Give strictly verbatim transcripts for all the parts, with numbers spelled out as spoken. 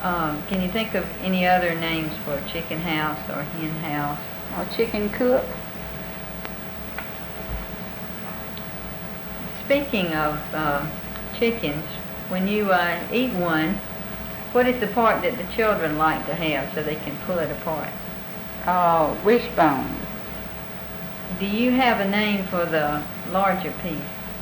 Um, can you think of any other names for chicken house or hen house? Or chicken coop. Speaking of uh, chickens, when you uh, eat one, what is the part that the children like to have so they can pull it apart? Uh, wishbone. Do you have a name for the larger piece?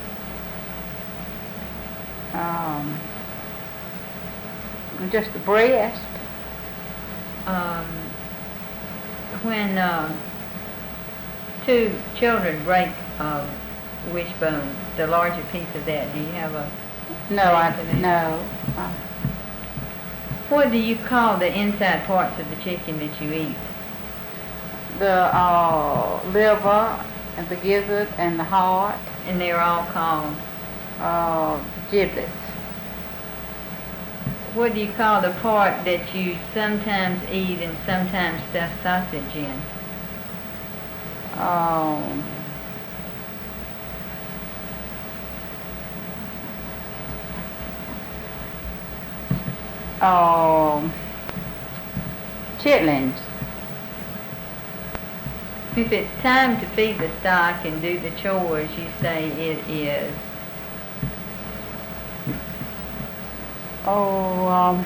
Um, just the breast. Um, when uh, two children break uh, wishbone, the larger piece of that, do you have a No, name I for that? no. Uh, What do you call the inside parts of the chicken that you eat? the uh, liver and the gizzard and the heart. And they're all called. Uh, giblets. What do you call the part that you sometimes eat and sometimes stuff sausage in? Um, um, chitlins. If it's time to feed the stock and do the chores, you say it is. Oh, um,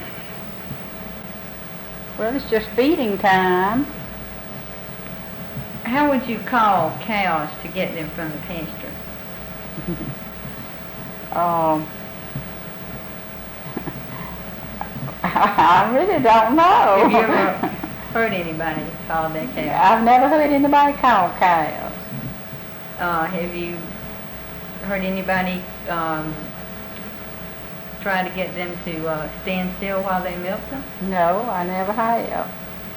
well, it's just feeding time. How would you call cows to get them from the pasture? um, I really don't know. Have you ever heard anybody call their cows? I've never heard anybody call cows. Uh, have you heard anybody um, try to get them to uh, stand still while they milk them? No, I never have.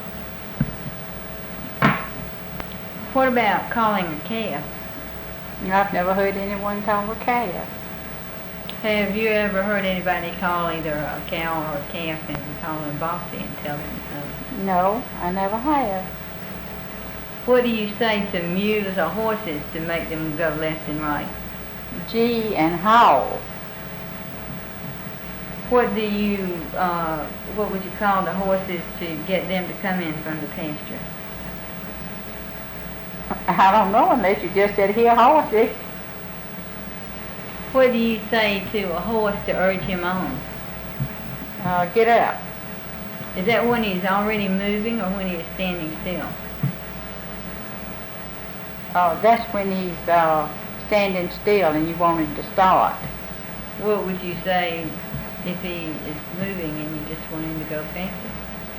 What about calling a calf? I've never heard anyone call a calf. Have you ever heard anybody call either a cow or a calf and call them bossy and tell them um, No, I never have. what do you say to mules or horses to make them go left and right? Gee and haw. What do you, uh, what would you call the horses to get them to come in from the pasture? I don't know unless you just said here horsey. What do you say to a horse to urge him on? Uh, get up. Is that when he's already moving or when he is standing still? Oh, that's when he's uh, standing still and you want him to start. What would you say if he is moving and you just want him to go faster?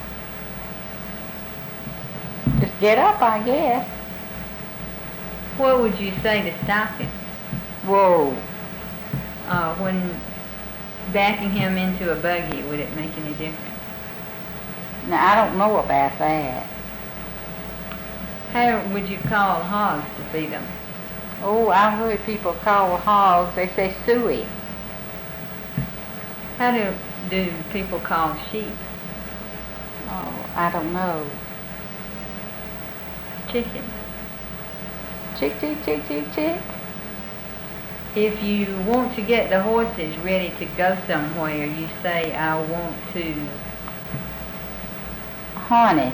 Just get up, I guess. What would you say to stop him? Whoa. Uh, when backing him into a buggy, would it make any difference? Now, I don't know about that. How would you call hogs to feed them? Oh, I've heard people call hogs, they say suey. How do, do people call sheep? Oh, I don't know. Chicken. Chick, chick, chick, chick, chick. If you want to get the horses ready to go somewhere, you say, I want to. Harness.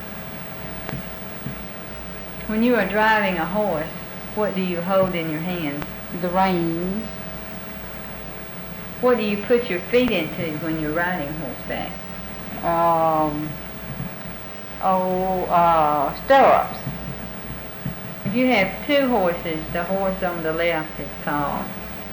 When you are driving a horse, what do you hold in your hands? The reins. What do you put your feet into when you're riding horseback? Um, oh, uh, stirrups. If you have two horses, the horse on the left is called.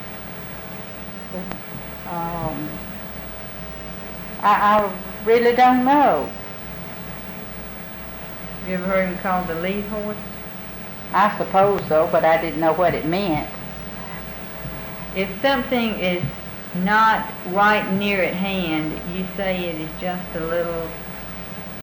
Um, I, I really don't know. Have you ever heard him called the lead horse? I suppose so, but I didn't know what it meant. If something is not right near at hand, you say it is just a little